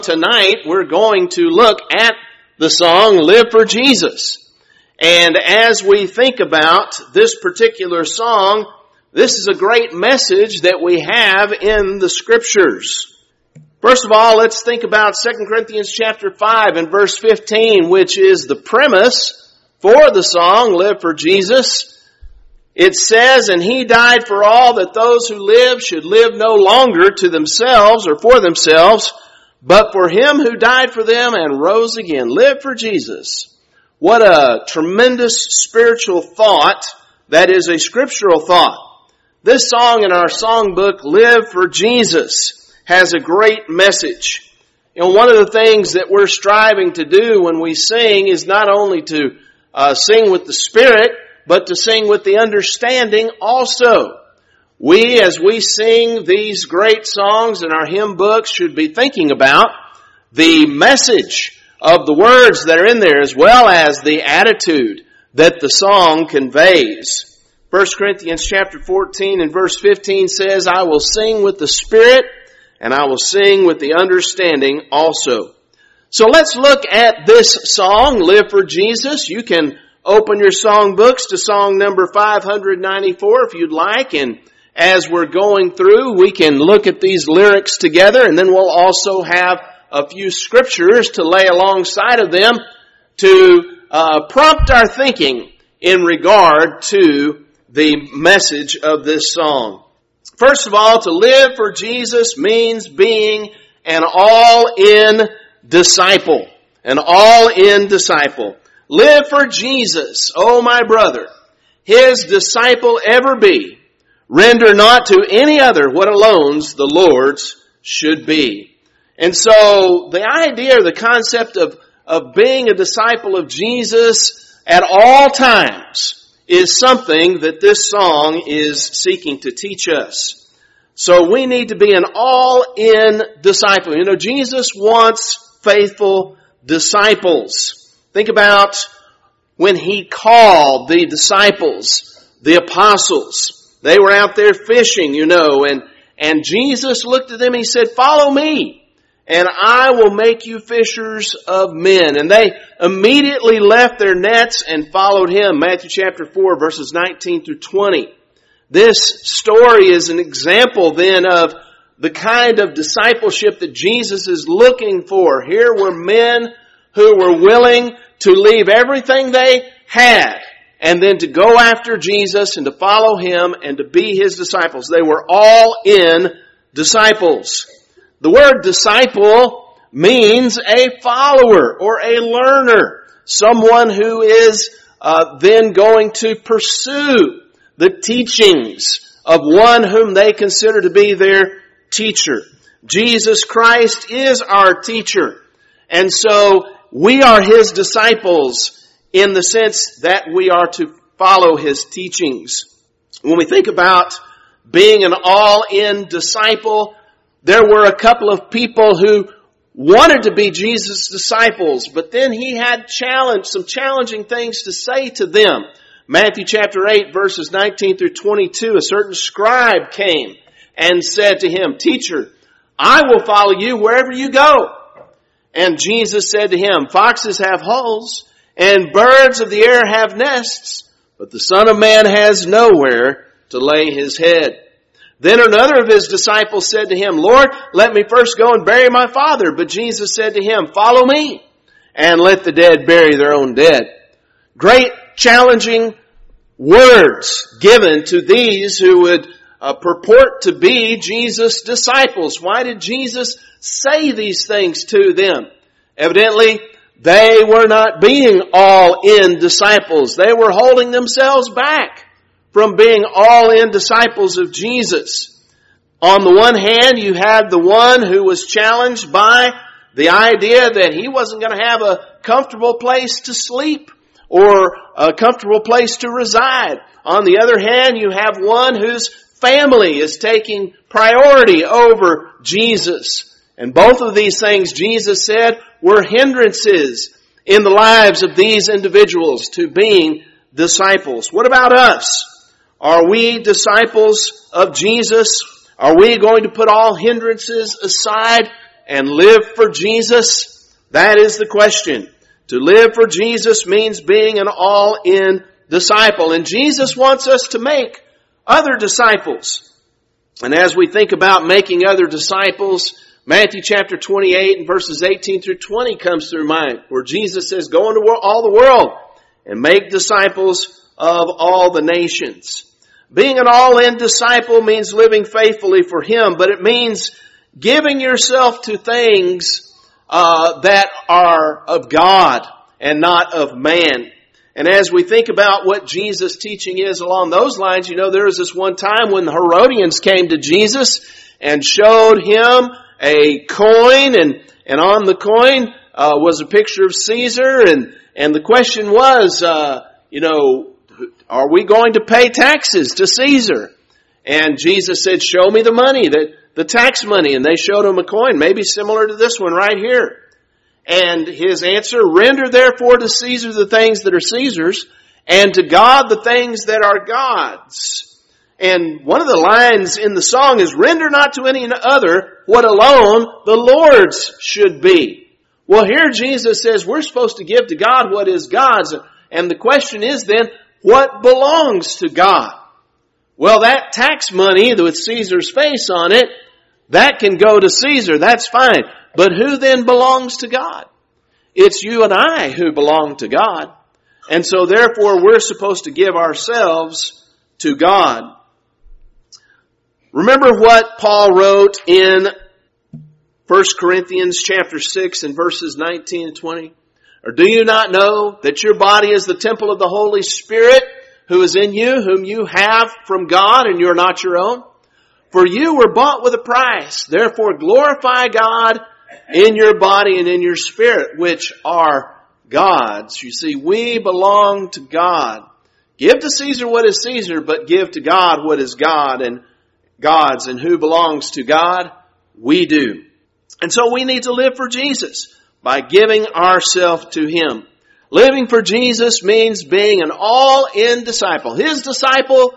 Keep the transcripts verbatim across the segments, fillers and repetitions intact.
Tonight we're going to look at the song Live for Jesus. And as we think about this particular song, this is a great message that we have in the Scriptures. First of all, let's think about Second Corinthians chapter five and verse fifteen, which is the premise for the song Live for Jesus. It says, "And he died for all, that those who live should live no longer to themselves or for themselves, but for him who died for them and rose again." Live for Jesus. What a tremendous spiritual thought that is a scriptural thought. This song in our songbook, Live for Jesus, has a great message. You know, one of the things that we're striving to do when we sing is not only to uh, sing with the Spirit, but to sing with the understanding also. We, as we sing these great songs in our hymn books, should be thinking about the message of the words that are in there, as well as the attitude that the song conveys. First Corinthians chapter fourteen and verse fifteen says, "I will sing with the Spirit, and I will sing with the understanding also." So let's look at this song, Live for Jesus. You can open your song books to song number five ninety-four if you'd like, and as we're going through, we can look at these lyrics together, and then we'll also have a few scriptures to lay alongside of them to uh, prompt our thinking in regard to the message of this song. First of all, to live for Jesus means being an all-in disciple. An all-in disciple. Live for Jesus, O my brother, his disciple ever be. Render not to any other what alone's the Lord's should be. And so the idea or the concept of, of being a disciple of Jesus at all times is something that this song is seeking to teach us. So we need to be an all-in disciple. You know, Jesus wants faithful disciples. Think about when he called the disciples, the apostles. They were out there fishing, you know, and, and Jesus looked at them and he said, "Follow me, and I will make you fishers of men." And they immediately left their nets and followed him. Matthew chapter four, verses nineteen through twenty. This story is an example then of the kind of discipleship that Jesus is looking for. Here were men who were willing to leave everything they had and then to go after Jesus and to follow him and to be his disciples. They were all in disciples. The word disciple means a follower or a learner. Someone who is uh, then going to pursue the teachings of one whom they consider to be their teacher. Jesus Christ is our teacher. And so we are his disciples in the sense that we are to follow his teachings. When we think about being an all-in disciple, there were a couple of people who wanted to be Jesus' disciples, but then he had challenge, some challenging things to say to them. Matthew chapter eight, verses nineteen through twenty-two, a certain scribe came and said to him, "Teacher, I will follow you wherever you go." And Jesus said to him, "Foxes have holes, and birds of the air have nests, but the Son of Man has nowhere to lay his head." Then another of his disciples said to him, "Lord, let me first go and bury my father." But Jesus said to him, "Follow me, and let the dead bury their own dead." Great challenging words given to these who would uh, purport to be Jesus' disciples. Why did Jesus say these things to them? Evidently, they were not being all-in disciples. They were holding themselves back from being all-in disciples of Jesus. On the one hand, you had the one who was challenged by the idea that he wasn't going to have a comfortable place to sleep or a comfortable place to reside. On the other hand, you have one whose family is taking priority over Jesus. And both of these things, Jesus said, were hindrances in the lives of these individuals to being disciples. What about us? Are we disciples of Jesus? Are we going to put all hindrances aside and live for Jesus? That is the question. To live for Jesus means being an all-in disciple. And Jesus wants us to make other disciples. And as we think about making other disciples, Matthew chapter twenty-eight and verses eighteen through twenty comes through mind, where Jesus says, go into all the world and make disciples of all the nations. Being an all-in disciple means living faithfully for Him, but it means giving yourself to things uh, that are of God and not of man. And as we think about what Jesus' teaching is along those lines, you know, there was this one time when the Herodians came to Jesus and showed Him a coin, and, and on the coin uh, was a picture of Caesar, and, and the question was, uh, you know, are we going to pay taxes to Caesar? And Jesus said, show me the money, that the tax money. And they showed him a coin, maybe similar to this one right here. And his answer, render therefore to Caesar the things that are Caesar's, and to God the things that are God's. And one of the lines in the song is, render not to any other what alone the Lord's should be. Well, here Jesus says we're supposed to give to God what is God's. And the question is then, what belongs to God? Well, that tax money with Caesar's face on it, that can go to Caesar. That's fine. But who then belongs to God? It's you and I who belong to God. And so therefore we're supposed to give ourselves to God. Remember what Paul wrote in First Corinthians chapter six and verses nineteen and twenty? Or do you not know that your body is the temple of the Holy Spirit who is in you, whom you have from God, and you're not your own? For you were bought with a price. Therefore glorify God in your body and in your spirit, which are God's. You see, we belong to God. Give to Caesar what is Caesar, but give to God what is God and God's. And who belongs to God? We do. And so we need to live for Jesus by giving ourselves to Him. Living for Jesus means being an all-in disciple. His disciple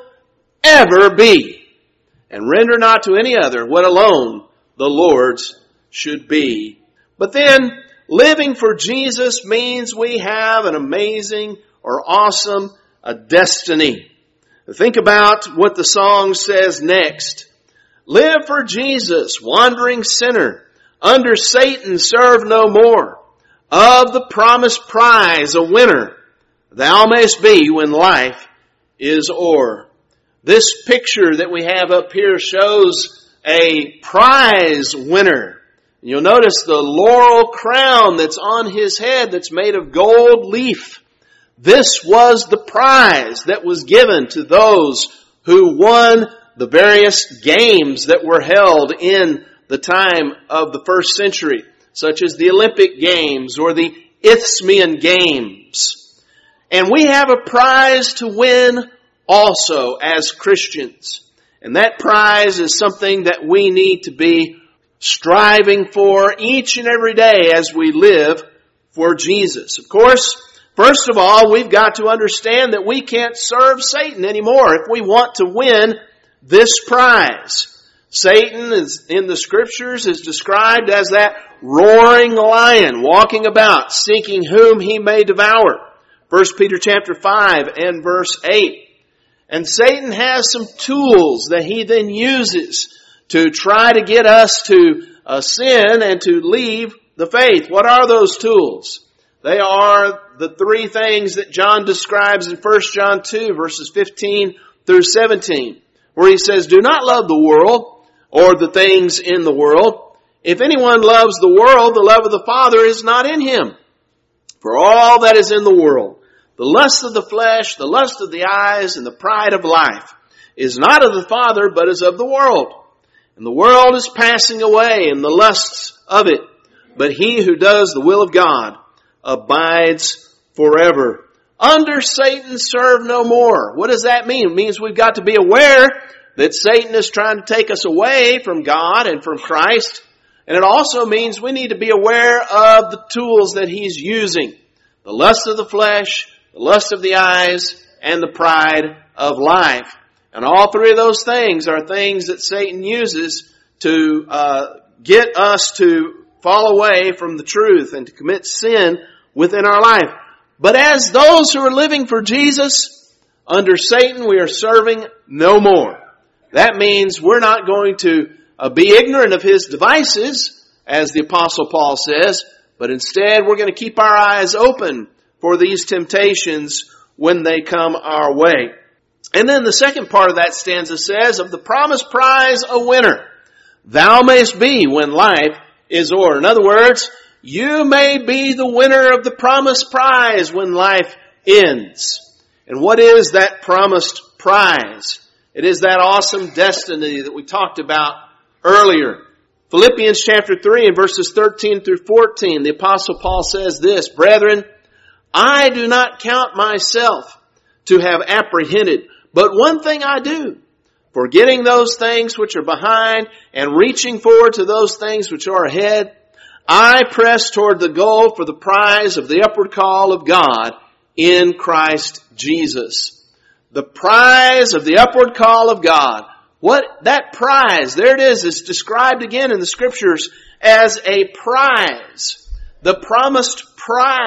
ever be. And render not to any other what alone the Lord's should be. But then, living for Jesus means we have an amazing or awesome a destiny. Think about what the song says next. Live for Jesus, wandering sinner. Under Satan serve no more. Of the promised prize a winner thou mayst be when life is o'er. This picture that we have up here shows a prize winner. You'll notice the laurel crown that's on his head that's made of gold leaf. This was the prize that was given to those who won the various games that were held in the time of the first century, such as the Olympic Games or the Isthmian Games. And we have a prize to win also as Christians. And that prize is something that we need to be striving for each and every day as we live for Jesus. Of course, first of all, we've got to understand that we can't serve Satan anymore if we want to win this prize. Satan is, in the Scriptures, is described as that roaring lion walking about, seeking whom he may devour. First Peter chapter five and verse eight. And Satan has some tools that he then uses to try to get us to uh, sin and to leave the faith. What are those tools? They are the three things that John describes in First John two, verses fifteen through seventeen, where he says, do not love the world or the things in the world. If anyone loves the world, the love of the Father is not in him. For all that is in the world, the lust of the flesh, the lust of the eyes, and the pride of life, is not of the Father, but is of the world. And the world is passing away, and the lusts of it. But he who does the will of God abides forever. Under Satan serve no more. What does that mean? It means we've got to be aware that Satan is trying to take us away from God and from Christ. And it also means we need to be aware of the tools that he's using. The lust of the flesh, the lust of the eyes, and the pride of life. And all three of those things are things that Satan uses to uh, get us to fall away from the truth and to commit sin within our life. But as those who are living for Jesus, under Satan, we are serving no more. That means we're not going to uh, be ignorant of his devices, as the Apostle Paul says, but instead we're going to keep our eyes open for these temptations when they come our way. And then the second part of that stanza says, of the promised prize a winner, thou mayst be when life is o'er. In other words, you may be the winner of the promised prize when life ends. And what is that promised prize? It is that awesome destiny that we talked about earlier. Philippians chapter three and verses thirteen through fourteen, the Apostle Paul says this, Brethren, I do not count myself to have apprehended, but one thing I do, forgetting those things which are behind and reaching forward to those things which are ahead, I press toward the goal for the prize of the upward call of God in Christ Jesus. The prize of the upward call of God. What that prize, there it is, is described again in the Scriptures as a prize. The promised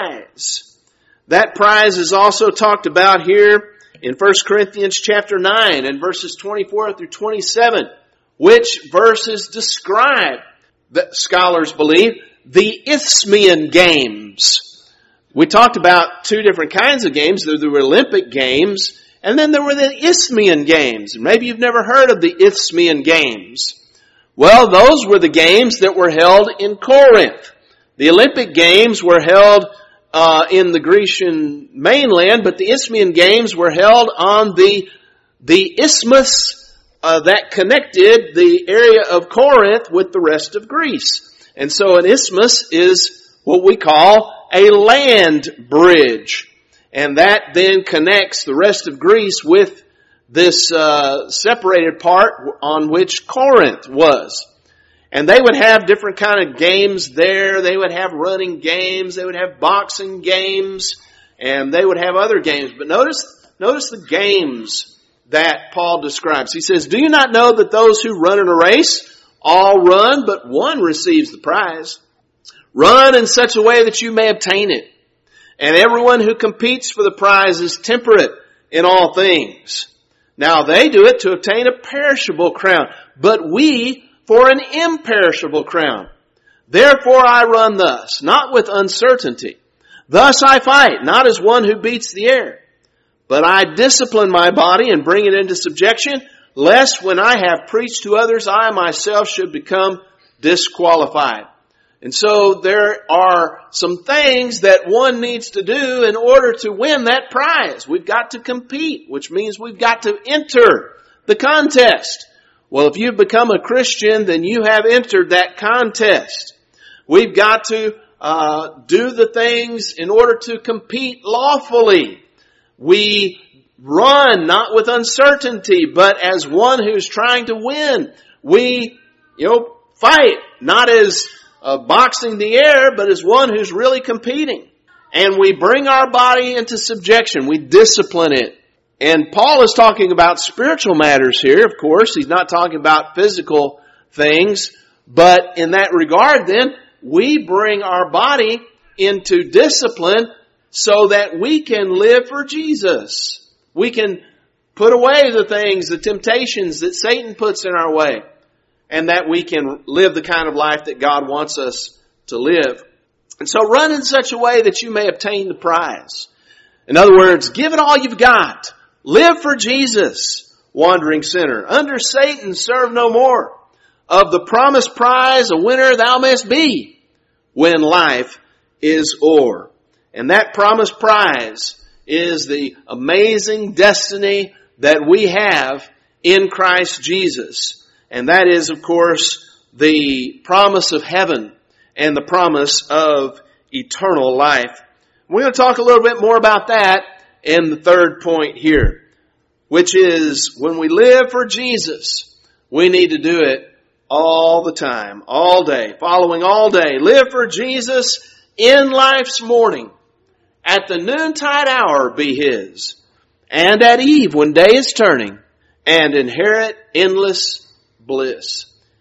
prize. That prize is also talked about here in First Corinthians chapter nine and verses twenty-four through twenty-seven, which verses describe, that scholars believe, the Isthmian Games. We talked about two different kinds of games. There were the Olympic Games, and then there were the Isthmian Games. Maybe you've never heard of the Isthmian Games. Well, those were the games that were held in Corinth. The Olympic Games were held uh, in the Grecian mainland, but the Isthmian Games were held on the, the isthmus uh, that connected the area of Corinth with the rest of Greece. And so an isthmus is what we call a land bridge. And that then connects the rest of Greece with this uh, separated part on which Corinth was. And they would have different kind of games there. They would have running games. They would have boxing games. And they would have other games. But notice, notice the games that Paul describes. He says, do you not know that those who run in a race all run, but one receives the prize? Run in such a way that you may obtain it. And everyone who competes for the prize is temperate in all things. Now they do it to obtain a perishable crown, but we for an imperishable crown. Therefore I run thus, not with uncertainty. Thus I fight, not as one who beats the air. But I discipline my body and bring it into subjection, lest when I have preached to others, I myself should become disqualified. And so there are some things that one needs to do in order to win that prize. We've got to compete, which means we've got to enter the contest. Well, if you've become a Christian, then you have entered that contest. We've got to uh, do the things in order to compete lawfully. We run not with uncertainty, but as one who's trying to win. We, you know, fight not as uh, boxing the air, but as one who's really competing. And we bring our body into subjection. We discipline it. And Paul is talking about spiritual matters here, of course. He's not talking about physical things. But in that regard, then, we bring our body into discipline so that we can live for Jesus. We can put away the things, the temptations that Satan puts in our way, and that we can live the kind of life that God wants us to live. And so run in such a way that you may obtain the prize. In other words, give it all you've got. Live for Jesus, wandering sinner. Under Satan, serve no more. Of the promised prize, a winner thou mayst be when life is o'er. And that promised prize is the amazing destiny that we have in Christ Jesus. And that is, of course, the promise of heaven and the promise of eternal life. We're going to talk a little bit more about that in the third point here, which is when we live for Jesus, we need to do it all the time, all day, following all day. Live for Jesus in life's morning. At the noontide hour be His, and at eve when day is turning, and inherit endless bliss.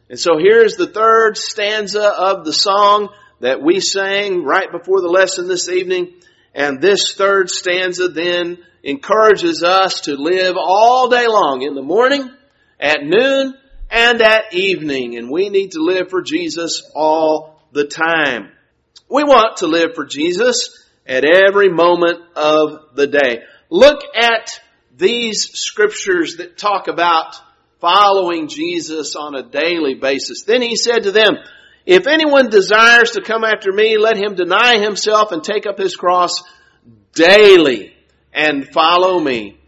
And so here's the third stanza of the song that we sang right before the lesson this evening. And this third stanza then encourages us to live all day long, in the morning, at noon, and at evening. And we need to live for Jesus all the time. We want to live for Jesus at every moment of the day. Look at these scriptures that talk about following Jesus on a daily basis. Then he said to them, if anyone desires to come after me, let him deny himself and take up his cross daily and follow me.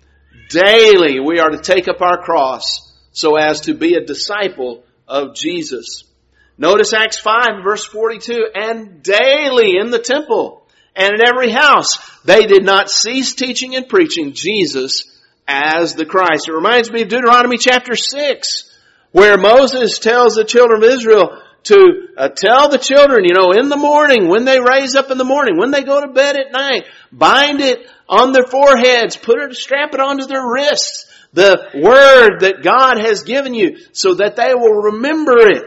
Daily we are to take up our cross so as to be a disciple of Jesus. Notice Acts five verse forty-two, and daily in the temple and in every house they did not cease teaching and preaching Jesus as the Christ. It reminds me of Deuteronomy chapter six, where Moses tells the children of Israel to uh, tell the children, you know, in the morning, when they raise up in the morning, when they go to bed at night, bind it on their foreheads, put it, strap it onto their wrists, the word that God has given you, so that they will remember it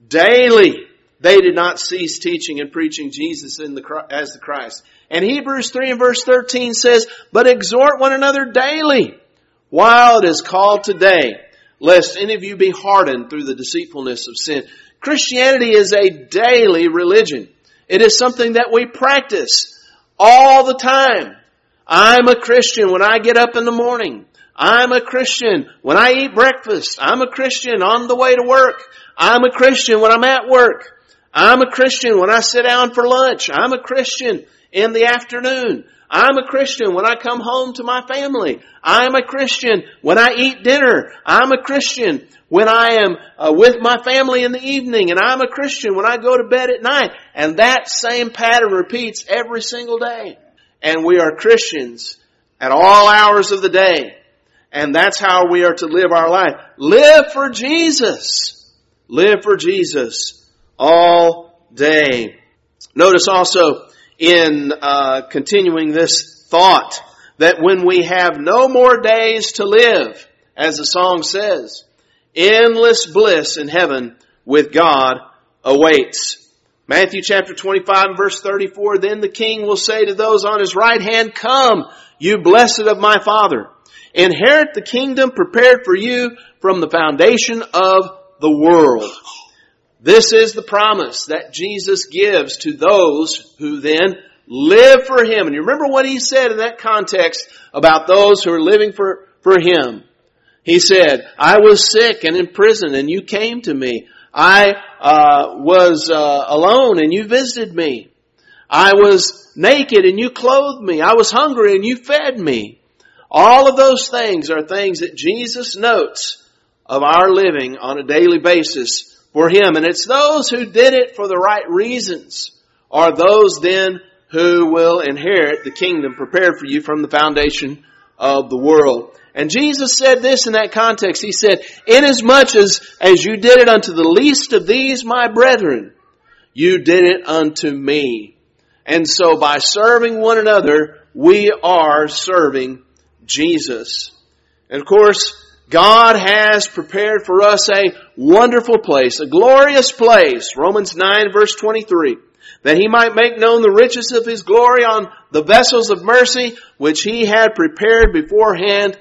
daily. They did not cease teaching and preaching Jesus in the, as the Christ. And Hebrews three and verse thirteen says, but exhort one another daily, while it is called today, lest any of you be hardened through the deceitfulness of sin. Christianity is a daily religion. It is something that we practice all the time. I'm a Christian when I get up in the morning. I'm a Christian when I eat breakfast. I'm a Christian on the way to work. I'm a Christian when I'm at work. I'm a Christian when I sit down for lunch. I'm a Christian in the afternoon. I'm a Christian when I come home to my family. I'm a Christian when I eat dinner. I'm a Christian when I am uh, with my family in the evening. And I'm a Christian when I go to bed at night. And that same pattern repeats every single day. And we are Christians at all hours of the day. And that's how we are to live our life. Live for Jesus. Live for Jesus all day. Notice also in uh, continuing this thought that when we have no more days to live, as the song says, endless bliss in heaven with God awaits. Matthew chapter twenty-five verse thirty-four, then the King will say to those on his right hand, come, you blessed of my Father, inherit the kingdom prepared for you from the foundation of the world. This is the promise that Jesus gives to those who then live for Him. And you remember what He said in that context about those who are living for, for Him. He said, I was sick and in prison and you came to me. I uh, was uh, alone and you visited me. I was naked and you clothed me. I was hungry and you fed me. All of those things are things that Jesus notes of our living on a daily basis for Him. And it's those who did it for the right reasons are those then who will inherit the kingdom prepared for you from the foundation of the world. And Jesus said this in that context. He said, inasmuch as, as you did it unto the least of these my brethren, you did it unto me. And so by serving one another, we are serving Jesus. And of course, God has prepared for us a wonderful place, a glorious place, Romans nine verse twenty-three, that He might make known the riches of His glory on the vessels of mercy, which He had prepared beforehand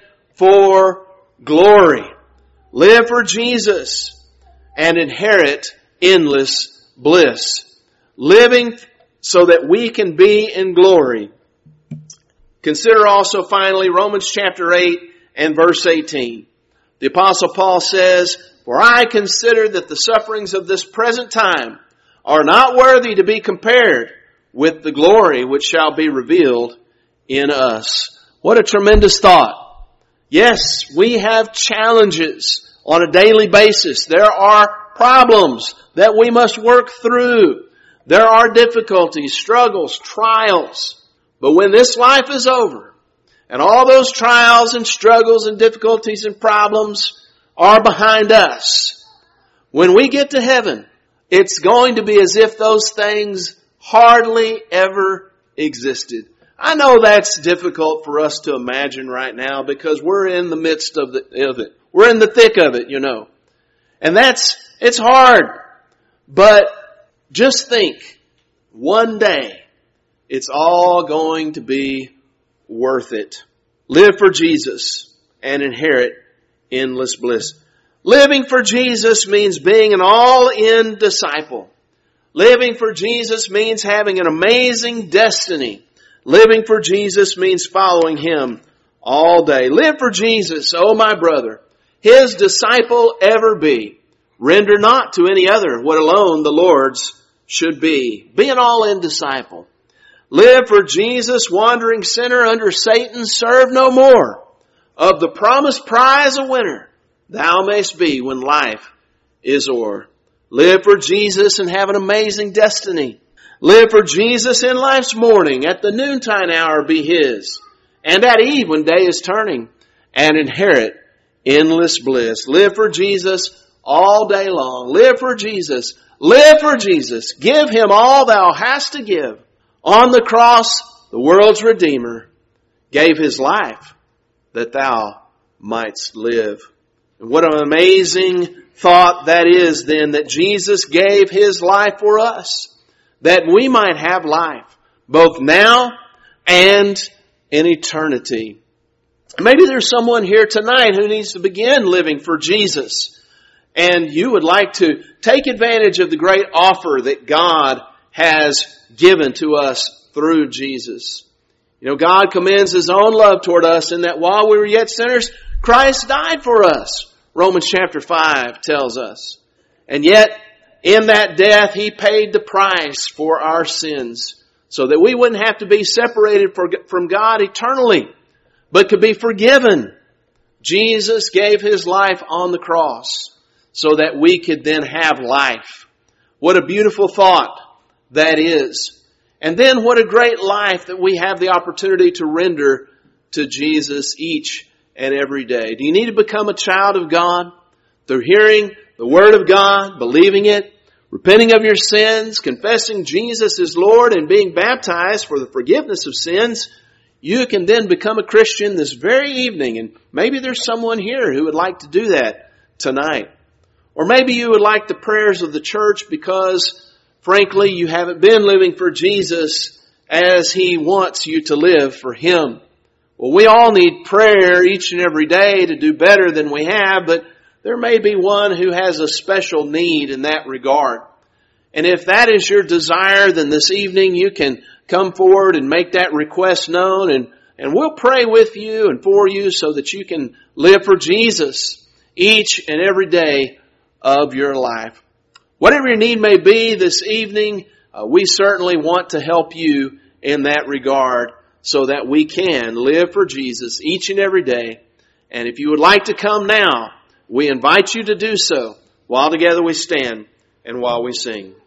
for glory. Live for Jesus and inherit endless bliss. Living so that we can be in glory. Consider also finally Romans chapter eight and verse eighteen. The Apostle Paul says, for I consider that the sufferings of this present time are not worthy to be compared with the glory which shall be revealed in us. What a tremendous thought. Yes, we have challenges on a daily basis. There are problems that we must work through. There are difficulties, struggles, trials. But when this life is over, and all those trials and struggles and difficulties and problems are behind us, when we get to heaven, it's going to be as if those things hardly ever existed. I know that's difficult for us to imagine right now because we're in the midst of, the, of it. We're in the thick of it, you know. And that's, it's hard. But just think, one day, it's all going to be worth it. Live for Jesus and inherit endless bliss. Living for Jesus means being an all-in disciple. Living for Jesus means having an amazing destiny. Living for Jesus means following Him all day. Live for Jesus, oh my brother. His disciple ever be. Render not to any other what alone the Lord's should be. Be an all-in disciple. Live for Jesus, wandering sinner under Satan. Serve no more. Of the promised prize a winner thou mayst be when life is o'er. Live for Jesus and have an amazing destiny. Live for Jesus in life's morning. At the noontime hour be His. And at eve when day is turning. And inherit endless bliss. Live for Jesus all day long. Live for Jesus. Live for Jesus. Give Him all thou hast to give. On the cross, the world's Redeemer gave His life that thou mightst live. And what an amazing thought that is then, that Jesus gave His life for us, that we might have life, both now and in eternity. Maybe there's someone here tonight who needs to begin living for Jesus, and you would like to take advantage of the great offer that God has given to us through Jesus. You know, God commends His own love toward us in that while we were yet sinners, Christ died for us. Romans chapter five tells us. And yet, in that death, He paid the price for our sins so that we wouldn't have to be separated from God eternally, but could be forgiven. Jesus gave His life on the cross so that we could then have life. What a beautiful thought that is. And then what a great life that we have the opportunity to render to Jesus each and every day. Do you need to become a child of God? Through hearing the Word of God, believing it, repenting of your sins, confessing Jesus is Lord, and being baptized for the forgiveness of sins, you can then become a Christian this very evening. And maybe there's someone here who would like to do that tonight. Or maybe you would like the prayers of the church because frankly, you haven't been living for Jesus as He wants you to live for Him. Well, we all need prayer each and every day to do better than we have, but there may be one who has a special need in that regard. And if that is your desire, then this evening you can come forward and make that request known, and, and we'll pray with you and for you so that you can live for Jesus each and every day of your life. Whatever your need may be this evening, uh, we certainly want to help you in that regard so that we can live for Jesus each and every day. And if you would like to come now, we invite you to do so while together we stand and while we sing.